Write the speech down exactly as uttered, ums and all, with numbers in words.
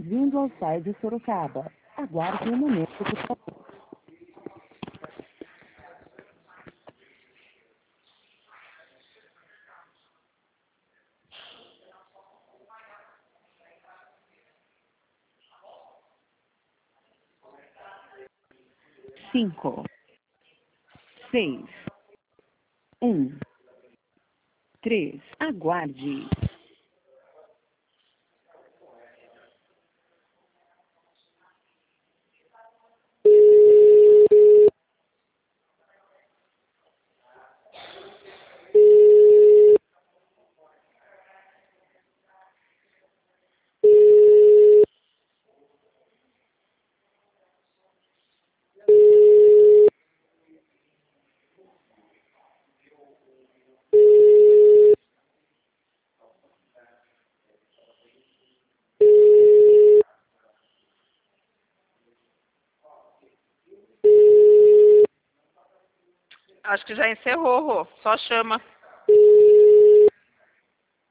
Bem-vindo ao site de Sorocaba. Aguarde um momento, por favor. Cinco, seis, um, três. Aguarde. Acho que já encerrou, Rô. Só chama.